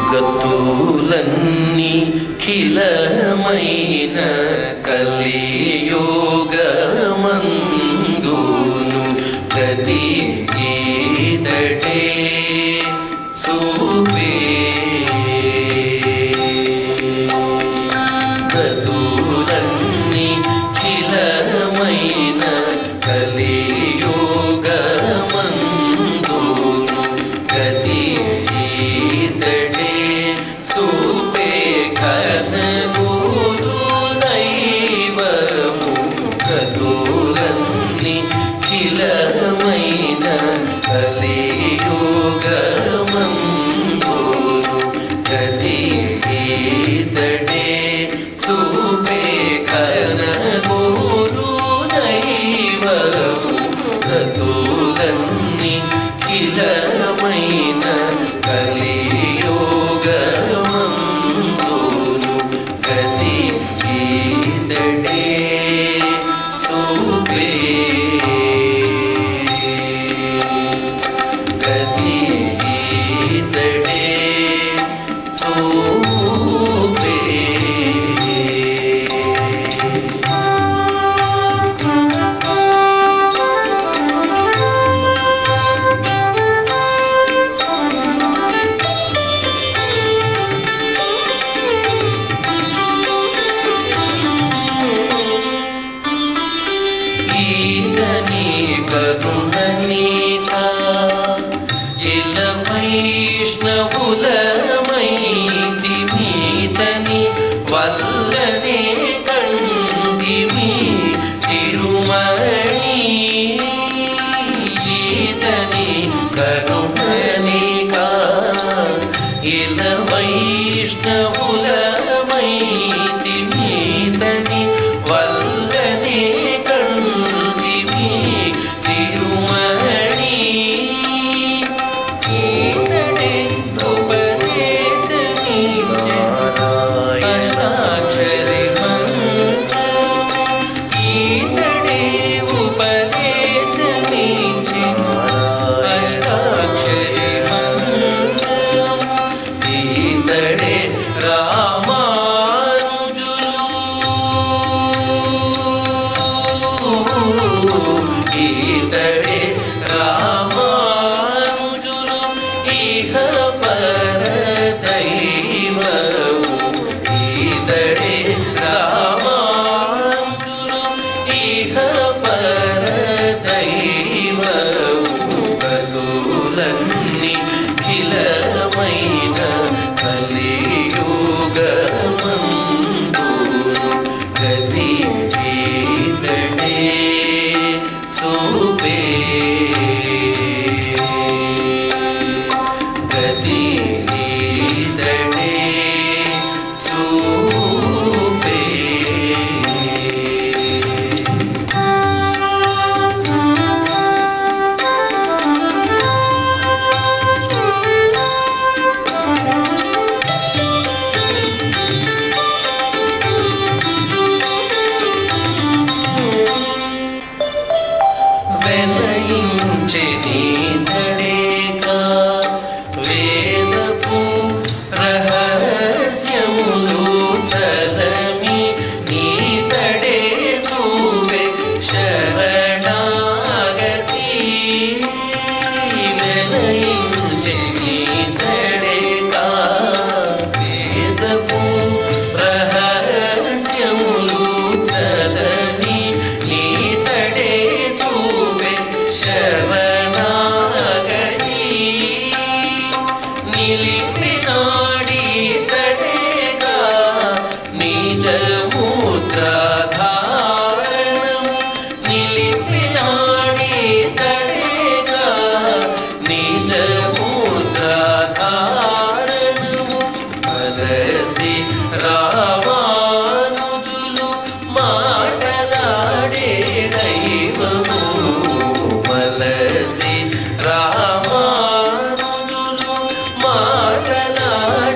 గతులన్నీ ఖిలమైన కలియుగమందును గతి ఈదటే చూపే గతులన్నీ ఖిలమైన కలియుగమందును గతి ఈదటే చూపే ఘనగురు దైవము గతులన్నీ ఖిలమైన కలియుగమందును గతి ఈదటే చూపే ఘనగురు దైవము గతులన్నీ ఖిలమైన కలియుగమందును గతి ఈదటే చూపే గతి ఈదటే చూపే కరుణనీకా ఇల వైష్ణవులమైతి మీతని వల్లనే కంటిమి తిరుమణి ఈతని కరుణనీకా ఇల వైష్ణవులమైతి మీతని వల్లనే కంటిమి తిరుమణి ఈతడే ఉపదేశమిచ్చే అష్టాక్షరి మంత్రం ఈతడే ఉపదేశమిచ్చే అష్టాక్షరి మంత్రం ఈతడే ఈతడే రామానుజులు ఇహ పర దైవము ఈతడే రామానుజులు ఇహ పర దైవము గతులన్నీ ఖిలమైన కలియుగమందును గతి ఈతడే చూపే గతి ఈదటే చూపే వెలయించే నీతడేగా వేదపు రహస్యములు చలమి నీతడే చూపే శరణాగతి వెలయించే నీతడేగా వేదపు రహస్యములు చలమి నీతడే చూపే శరణాగతి నిలిపినాడి తడేగా నిజముద్రాధారణము నిలిపినాడి తడేగా నిజముద్రాధారణము అలసి రామానుజులు మాటలాడే దైవము మలసి రామానుజులు మాటలాడే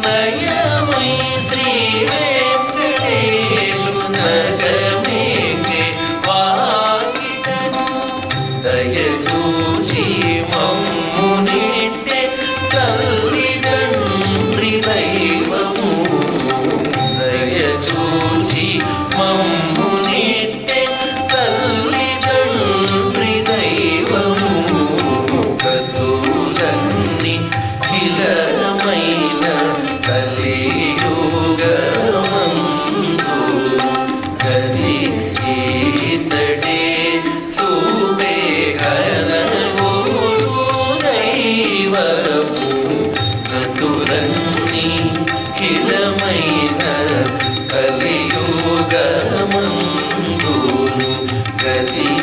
నయమై శ్రీ వెంకటేశు నగమేకే వాకిటను దయచూచి మమ్మునిట్టే తల్లిదండ్రి దైవము దయచూచి మమ్మునిట్టే తల్లిదండ్రి దైవము కతులన్నీ కిలమైన కలియుగమందు గది ఈతడే చూపే ఘనగురు దైవము కతులన్నీ కిలమైన కలియుగమందు గది